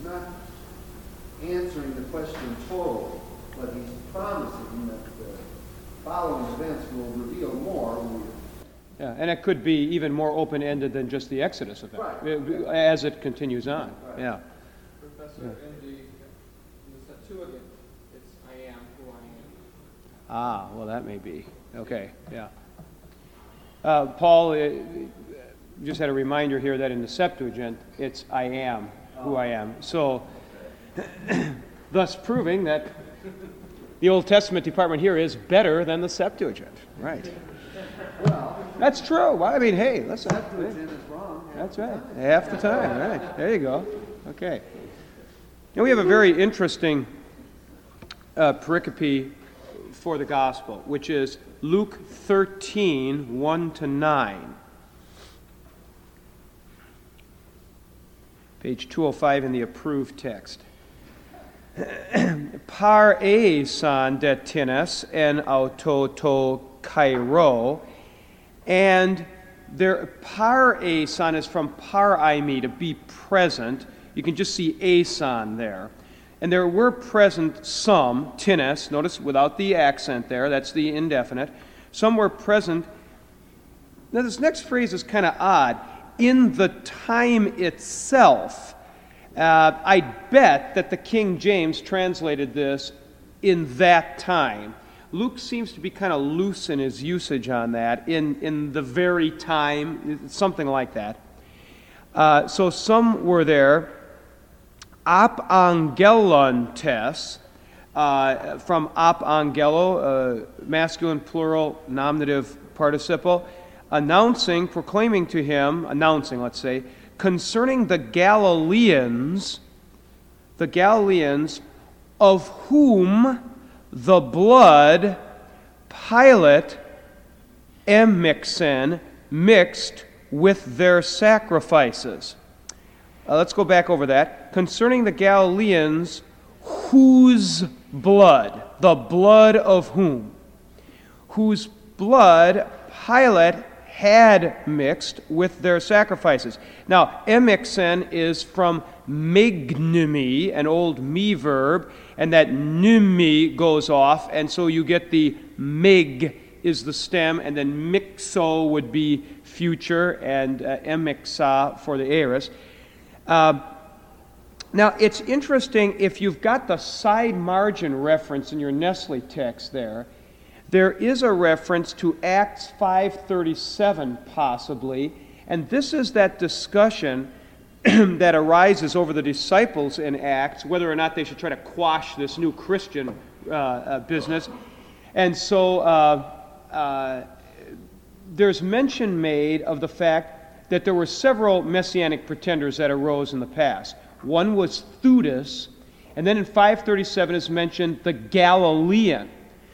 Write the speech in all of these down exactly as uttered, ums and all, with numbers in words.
he's not answering the question totally, but he's promising that the following events will reveal more. Yeah, and it could be even more open-ended than just the Exodus event, right. as it continues on. Right. Yeah. Professor, yeah. in the, in the Septuagint, it's I am who I am. Ah, well, that may be. Okay, yeah. Uh, Paul, uh, just had a reminder here that in the Septuagint, it's I am who I am. So, thus proving that the Old Testament department here is better than the Septuagint. Right. Well, that's true. Well, I mean, hey, listen. Septuagint is wrong. That's right. Half the time. Right. There you go. Okay. Now we have a very interesting uh, pericope for the gospel, which is Luke thirteen, one to nine. Page two oh five in the approved text. Par e san de tines en auto to kairo, and there par e san is from par aimi, to be present. You can just see a san there. And there were present some, tines, notice without the accent there, that's the indefinite. Some were present. Now this next phrase is kind of odd. In the time itself. Uh, I bet that the King James translated this in that time. Luke seems to be kind of loose in his usage on that, in, in the very time, something like that. Uh, so some were there. Ap angelontes, uh, from ap angelo, uh, masculine plural nominative participle, announcing, proclaiming to him, announcing, let's say, concerning the Galileans, the Galileans of whom the blood Pilate emmixen mixed with their sacrifices. Uh, let's go back over that. Concerning the Galileans whose blood, the blood of whom, whose blood Pilate had mixed with their sacrifices. Now, emixen is from mignumi, an old me verb, and that numi goes off, and so you get the mig is the stem, and then mixo would be future, and uh, emixa for the aorist. Uh, now, it's interesting, if you've got the side margin reference in your Nestle text there, there is a reference to Acts five thirty-seven, possibly, and this is that discussion that arises over the disciples in Acts, whether or not they should try to quash this new Christian uh, uh, business. And so uh, uh, there's mention made of the fact that there were several messianic pretenders that arose in the past. One was Theudas, and then in five thirty-seven is mentioned the Galilean.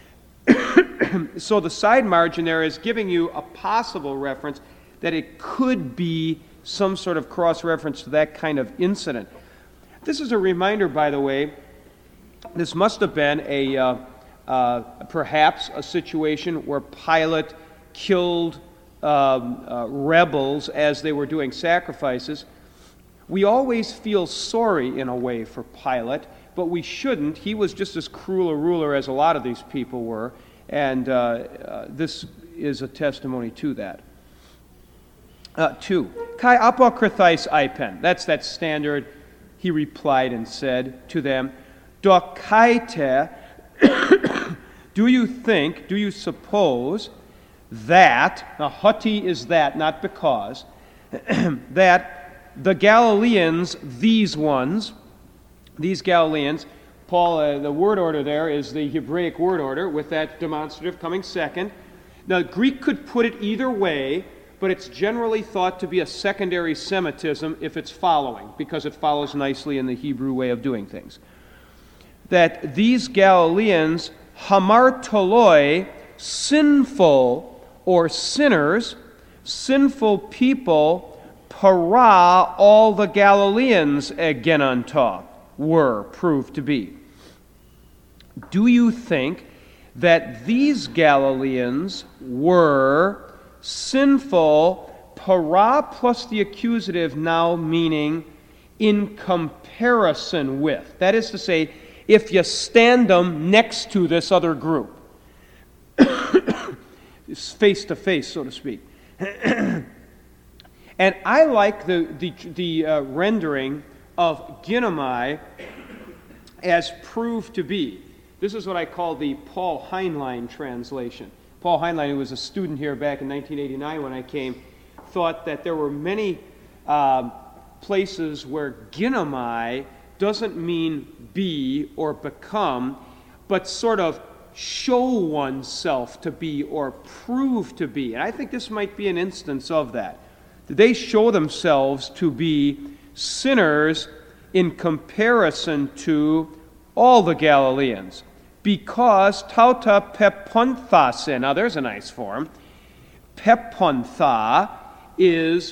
So the side margin there is giving you a possible reference that it could be some sort of cross-reference to that kind of incident. This is a reminder, by the way, this must have been a uh, uh, perhaps a situation where Pilate killed um, uh, rebels as they were doing sacrifices. We always feel sorry in a way for Pilate, but we shouldn't. He was just as cruel a ruler as a lot of these people were, and uh, uh, this is a testimony to that. Uh, two, kai apokrythais ipen. That's that standard. He replied and said to them, dokaite, do you think, do you suppose that, now hoti is that, not because, that the Galileans, these ones, these Galileans, Paul, uh, the word order there is the Hebraic word order with that demonstrative coming second. Now, Greek could put it either way, but it's generally thought to be a secondary Semitism if it's following, because it follows nicely in the Hebrew way of doing things. That these Galileans, hamartoloi, sinful or sinners, sinful people, para, all the Galileans, egenanta, were proved to be. Do you think that these Galileans were sinful, para plus the accusative now meaning in comparison with. That is to say, if you stand them next to this other group, face to face, so to speak. And I like the, the, the uh, rendering of ginomai as proved to be. This is what I call the Paul Heinlein translation. Paul Heinlein, who was a student here back in nineteen eighty-nine when I came, thought that there were many uh, places where ginomai doesn't mean be or become, but sort of show oneself to be or prove to be. And I think this might be an instance of that. They show themselves to be sinners in comparison to all the Galileans, because tauta peponthasin. Now there's a nice form. Pepontha is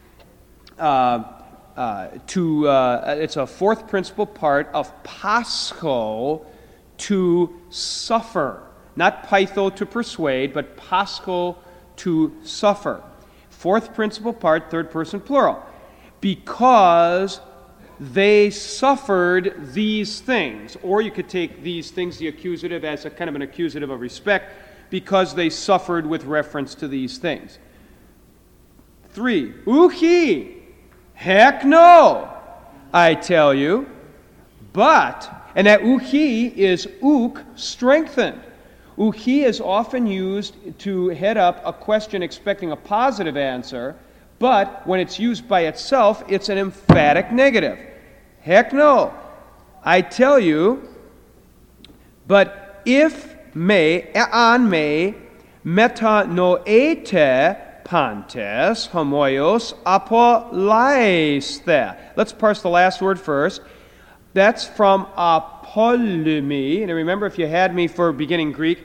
uh, uh, to uh, it's a fourth principal part of pascho, to suffer, not pytho, to persuade, but pascho, to suffer. Fourth principal part, third person plural. Because they suffered these things. Or you could take these things, the accusative, as a kind of an accusative of respect, because they suffered with reference to these things. Three, uchi, heck no, I tell you. But, and that uchi is uk, strengthened. Uchi is often used to head up a question expecting a positive answer, but when it's used by itself, it's an emphatic negative. Heck no, I tell you. But if me, an me, meta noete pantes homoios apolaiste. Let's parse the last word first. That's from apolumi. And remember, if you had me for beginning Greek,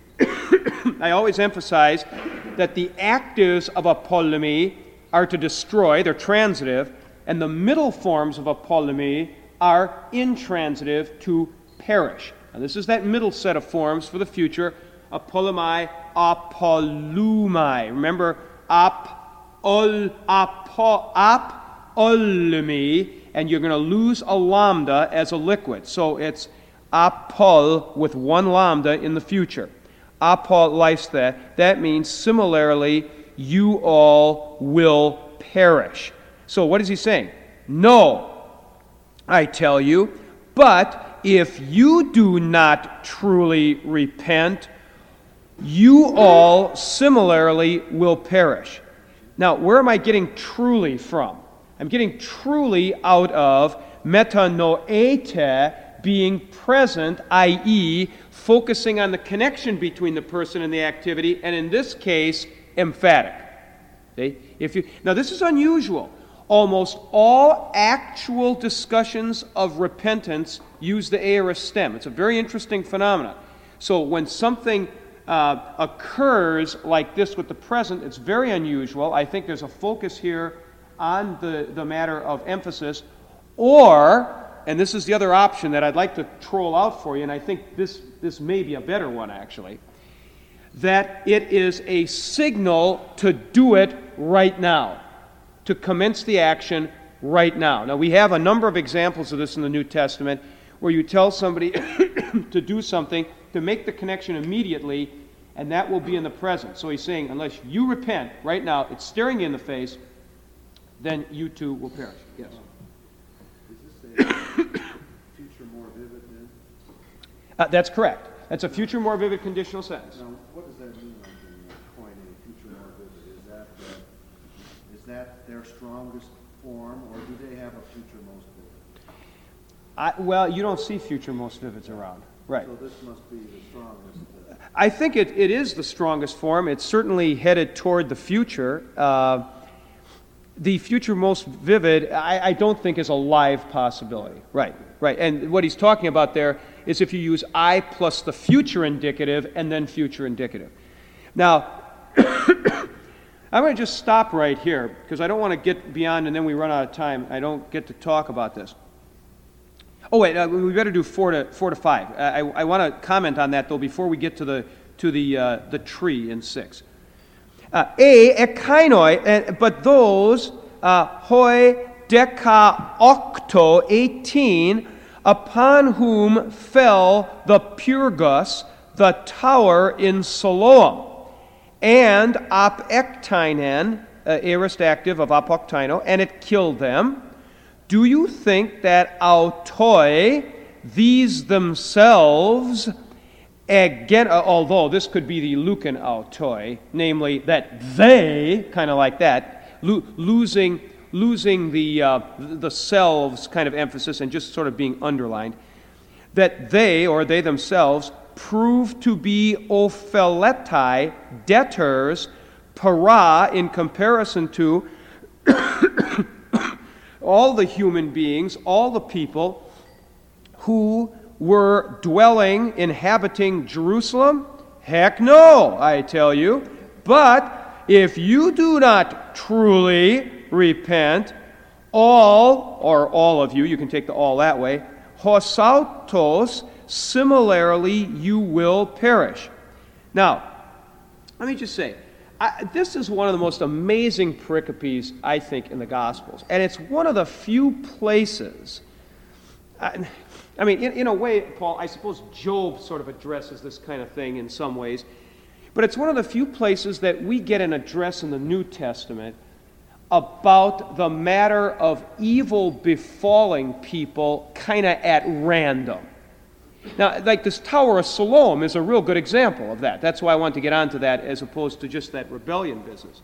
I always emphasize that the actives of apolumi are to destroy, they're transitive, and the middle forms of apolumi are intransitive, to perish. Now this is that middle set of forms for the future, apolumi, apolumai. Remember, ap, ol, apo, ap, olumi, and you're going to lose a lambda as a liquid. So it's apol with one lambda in the future. Apolaiste, that means similarly, you all will perish. So what is he saying? No, I tell you, but if you do not truly repent, you all similarly will perish. Now, where am I getting truly from? I'm getting truly out of metanoete, being present, that is, focusing on the connection between the person and the activity, and in this case, emphatic. See? If you, now, this is unusual. Almost all actual discussions of repentance use the aorist stem. It's a very interesting phenomenon. So when something uh, occurs like this with the present, it's very unusual. I think there's a focus here on the, the matter of emphasis, or, and this is the other option that I'd like to troll out for you, and I think this, this may be a better one actually, that it is a signal to do it right now, to commence the action right now. Now we have a number of examples of this in the New Testament where you tell somebody to do something, to make the connection immediately, and that will be in the present. So he's saying, unless you repent right now, it's staring you in the face, then you too will perish. Yes. Is this a future more vivid then? Uh, that's correct. That's a future more vivid conditional sentence. Now, what does that mean, like in uh, Koine, future more vivid? Is that, uh, is that their strongest form, or do they have a future most vivid? I, well, you don't see future most vivids around. Right. So this must be the strongest. Uh, I think it, it is the strongest form. It's certainly headed toward the future. Uh, the future most vivid, I, I don't think is a live possibility. Right, right. And what he's talking about there is if you use I plus the future indicative and then future indicative. Now, I'm going to just stop right here because I don't want to get beyond and then we run out of time. I don't get to talk about this. Oh wait, uh, we better do four to four to five. I, I want to comment on that though before we get to the to the uh, the tree in six. Uh, a ekainoi, but those uh, hoi deca octo, eighteen, upon whom fell the Pyrgus, the tower in Siloam, and apektainen, uh, aorist active of apoktaino, and it killed them. Do you think that autoi, these themselves, again, uh, although this could be the Lucan autoi, namely that they, kind of like that, lo- losing losing the uh, the selves kind of emphasis and just sort of being underlined, that they, or they themselves, prove to be opheletai, debtors, para, in comparison to all the human beings, all the people who were dwelling, inhabiting Jerusalem? Heck no, I tell you. But if you do not truly repent, all, or all of you, you can take the all that way, hosautos, similarly you will perish. Now, let me just say, I, this is one of the most amazing pericopes, I think, in the Gospels. And it's one of the few places, I, I mean, in, in a way, Paul, I suppose Job sort of addresses this kind of thing in some ways, but it's one of the few places that we get an address in the New Testament about the matter of evil befalling people kind of at random. Now, like this Tower of Siloam is a real good example of that. That's why I want to get onto that as opposed to just that rebellion business.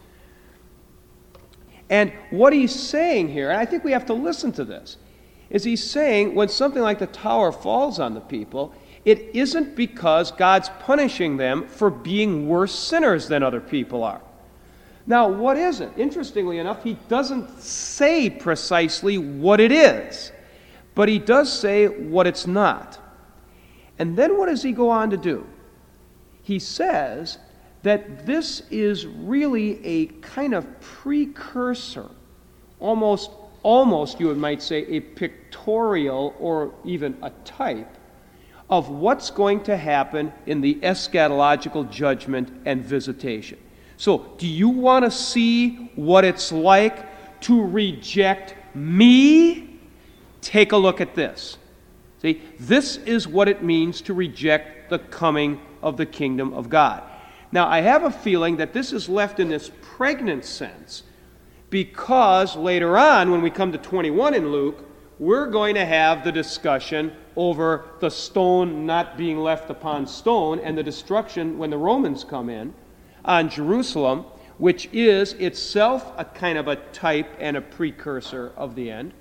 And what he's saying here, and I think we have to listen to this, is he's saying when something like the tower falls on the people, it isn't because God's punishing them for being worse sinners than other people are. Now, what is it? Interestingly enough, he doesn't say precisely what it is, but he does say what it's not. And then what does he go on to do? He says that this is really a kind of precursor, almost, almost you might say a pictorial or even a type of what's going to happen in the eschatological judgment and visitation. So, do you want to see what it's like to reject me? Take a look at this. See, this is what it means to reject the coming of the kingdom of God. Now, I have a feeling that this is left in this pregnant sense because later on, when we come to twenty-one in Luke, we're going to have the discussion over the stone not being left upon stone and the destruction when the Romans come in on Jerusalem, which is itself a kind of a type and a precursor of the end.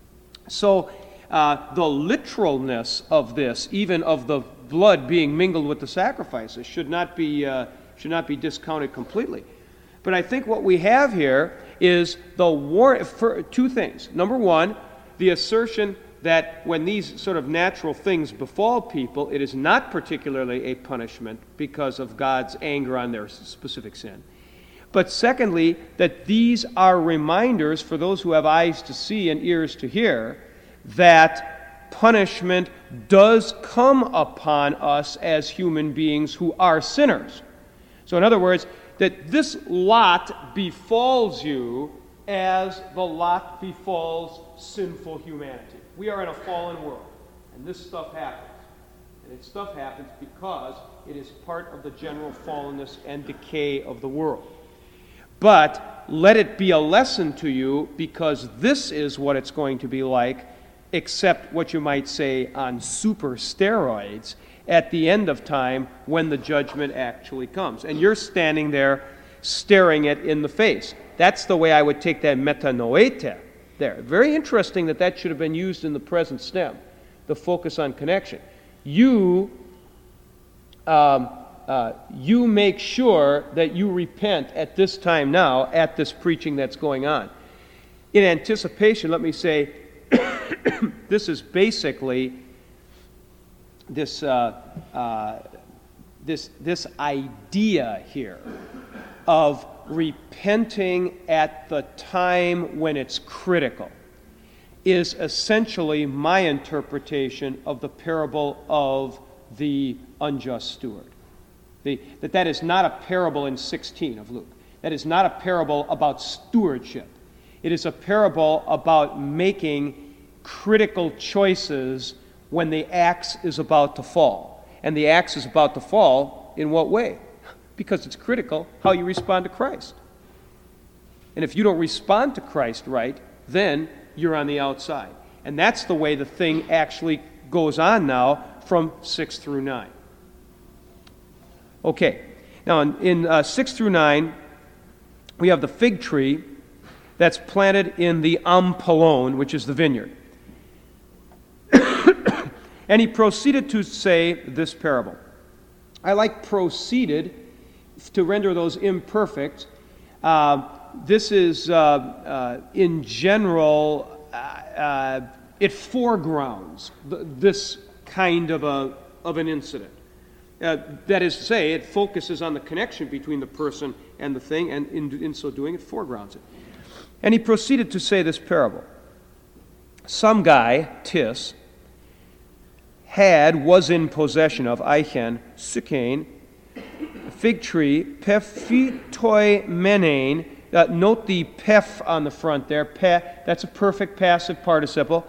So, uh, the literalness of this, even of the blood being mingled with the sacrifices, should not be uh, should not be discounted completely. But I think what we have here is the war for two things. Number one, the assertion that when these sort of natural things befall people, it is not particularly a punishment because of God's anger on their specific sin. But secondly, that these are reminders for those who have eyes to see and ears to hear that punishment does come upon us as human beings who are sinners. So in other words, that this lot befalls you as the lot befalls sinful humanity. We are in a fallen world, and this stuff happens. And it stuff happens because it is part of the general fallenness and decay of the world. But let it be a lesson to you, because this is what it's going to be like, except what you might say on super steroids at the end of time when the judgment actually comes. And you're standing there staring it in the face. That's the way I would take that metanoete there. Very interesting that that should have been used in the present stem, the focus on connection. You, um, uh, you make sure that you repent at this time now, at this preaching that's going on. In anticipation, let me say, this is basically this, uh, uh, this, this idea here of repenting at the time when it's critical is essentially my interpretation of the parable of the unjust steward. The, that that is not a parable in sixteen of Luke. That is not a parable about stewardship. It is a parable about making critical choices when the axe is about to fall. And the axe is about to fall in what way? Because it's critical how you respond to Christ. And if you don't respond to Christ right, then you're on the outside. And that's the way the thing actually goes on now from six through nine. Okay, now in, in uh, six through nine, we have the fig tree that's planted in the Ampelon, which is the vineyard. And he proceeded to say this parable. I like proceeded to render those imperfect. Uh, this is, uh, uh, in general, uh, uh, it foregrounds th- this kind of a of an incident. Uh, that is to say, it focuses on the connection between the person and the thing, and in, in so doing, it foregrounds it. And he proceeded to say this parable. Some guy, Tis, had, was in possession of, Eichen, Sycane, fig tree, Pephitoi Menain. Uh, note the pef on the front there. Pe, that's a perfect passive participle.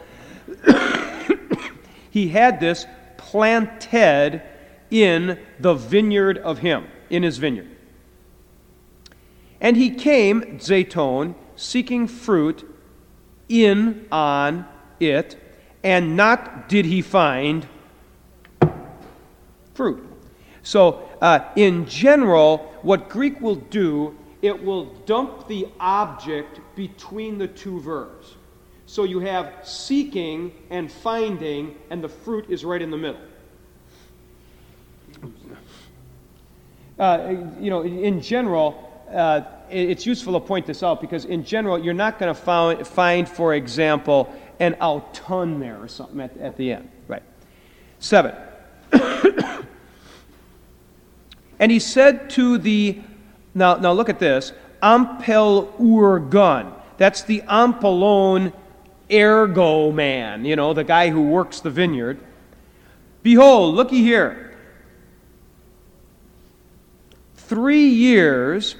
He had this planted in the vineyard of him, in his vineyard. And he came, Zayton, seeking fruit in on it, and not did he find fruit. So, uh, in general, what Greek will do, it will dump the object between the two verbs. So you have seeking and finding, and the fruit is right in the middle. Uh, you know, in general, uh, it's useful to point this out because in general, you're not going to find, for example, an auton there or something at, at the end. Right. Seven. And he said to the, now, now look at this, Ampel Urgun. That's the Ampelon ergo man, you know, the guy who works the vineyard. Behold, looky here. Three years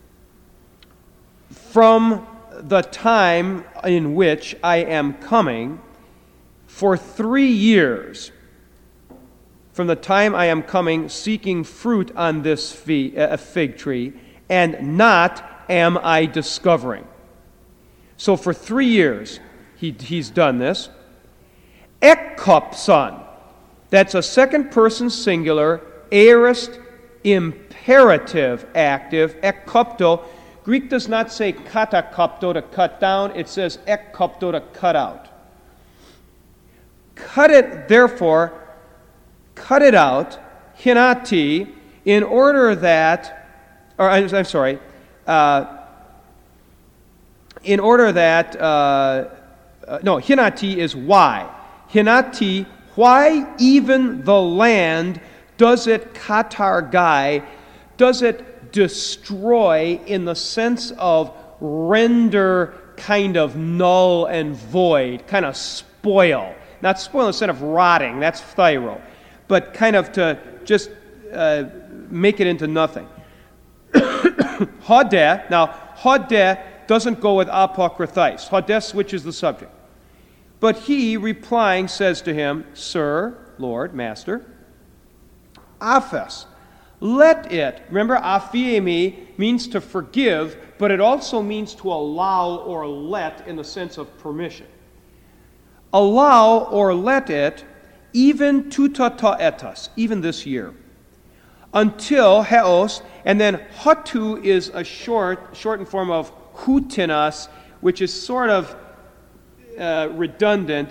from the time in which I am coming, for three years, from the time I am coming, seeking fruit on this fig, uh, fig tree, and not am I discovering. So for three years, he, he's done this. Ekkopson, that's a second person singular, aorist, imperative active, ekkopto. Greek does not say katakopto to cut down, it says ekkopto to cut out. Cut it, therefore, cut it out, hinati, in order that, or I'm, I'm sorry, uh, in order that, uh, uh, no, hinati is why. Hinati, why even the land does it katargai, does it destroy in the sense of render kind of null and void, kind of spoil. Not spoil in the sense of rotting, that's thyro, but kind of to just uh, make it into nothing. Hodeh, now Hodeh doesn't go with apokrythais. Hodeh switches the subject. But he, replying, says to him, Sir, Lord, Master, aphes, let it. Remember, aphiemi means to forgive, but it also means to allow or let in the sense of permission. Allow or let it, even tutata etas, even this year, until heos, and then hotu is a short, shortened form of hutinas, which is sort of uh, redundant,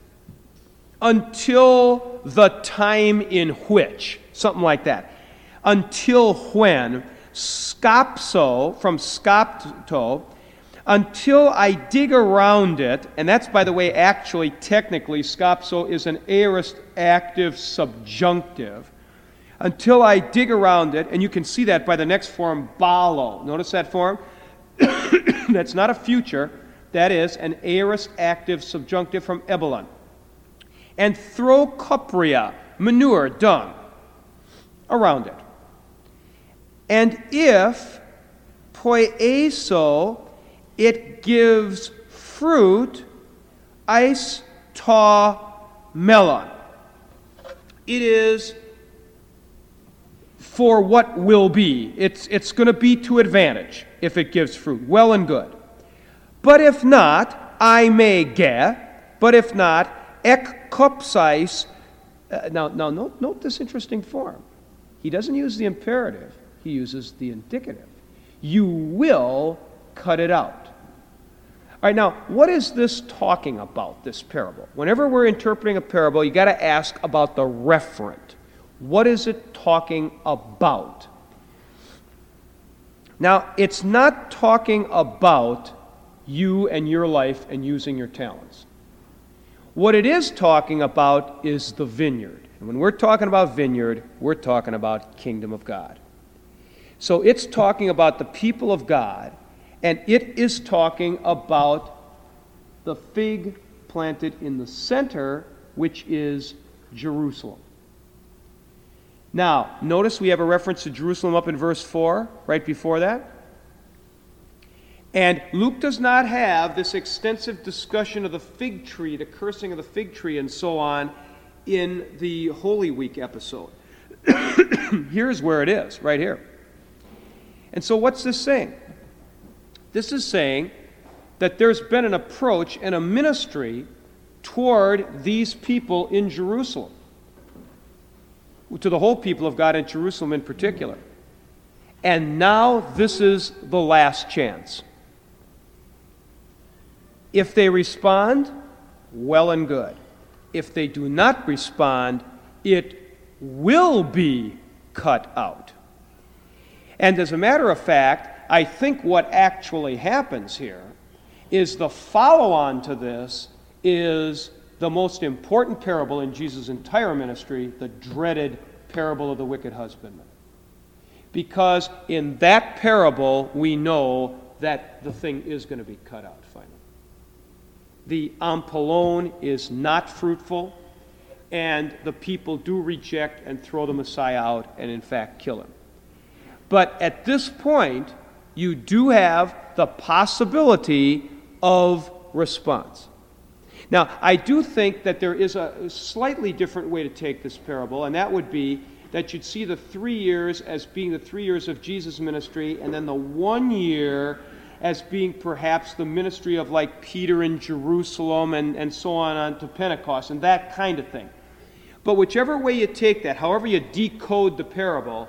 until the time in which, something like that. Until when, scapso, from scapto, until I dig around it, and that's, by the way, actually, technically, scapso is an aorist active subjunctive, until I dig around it, and you can see that by the next form, balo. Notice that form? That's not a future, that is an aorist active subjunctive from ebulon. And throw copria, manure, dung, around it. And if poieso, it gives fruit, eis ta melon. It is for what will be. It's, it's going to be to advantage if it gives fruit. Well and good. But if not, I may ge. But if not, ek kopsais. Uh, now, now note, note this interesting form. He doesn't use the imperative. He uses the indicative. You will cut it out. All right, now, what is this talking about, this parable? Whenever we're interpreting a parable, you got to ask about the referent. What is it talking about? Now, it's not talking about you and your life and using your talents. What it is talking about is the vineyard. And when we're talking about vineyard, we're talking about kingdom of God. So it's talking about the people of God, and it is talking about the fig planted in the center, which is Jerusalem. Now, notice we have a reference to Jerusalem up in verse four, right before that. And Luke does not have this extensive discussion of the fig tree, the cursing of the fig tree, and so on, in the Holy Week episode. Here's where it is, right here. And so what's this saying? This is saying that there's been an approach and a ministry toward these people in Jerusalem, to the whole people of God in Jerusalem in particular. And now this is the last chance. If they respond, well and good. If they do not respond, it will be cut out. And as a matter of fact, I think what actually happens here is the follow-on to this is the most important parable in Jesus' entire ministry, the dreaded parable of the wicked husbandman. Because in that parable, we know that the thing is going to be cut out finally. The ampelon is not fruitful, and the people do reject and throw the Messiah out and in fact kill him. But at this point, you do have the possibility of response. Now, I do think that there is a slightly different way to take this parable, and that would be that you'd see the three years as being the three years of Jesus' ministry, and then the one year as being perhaps the ministry of like Peter in Jerusalem and, and so on on to Pentecost and that kind of thing. But whichever way you take that, however you decode the parable,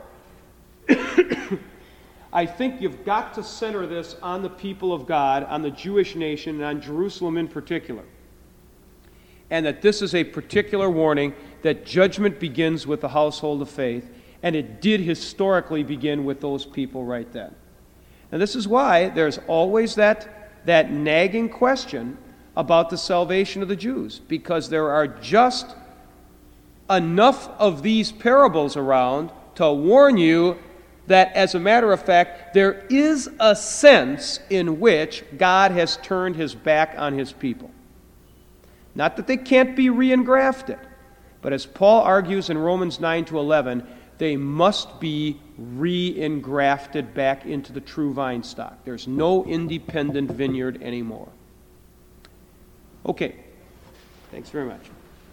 I think you've got to center this on the people of God, on the Jewish nation, and on Jerusalem in particular. And that this is a particular warning that judgment begins with the household of faith, and it did historically begin with those people right then. And this is why there's always that, that nagging question about the salvation of the Jews, because there are just enough of these parables around to warn you that, as a matter of fact, there is a sense in which God has turned his back on his people. Not that they can't be re-engrafted, but as Paul argues in Romans nine to eleven, they must be re-engrafted back into the true vine stock. There's no independent vineyard anymore. Okay, thanks very much.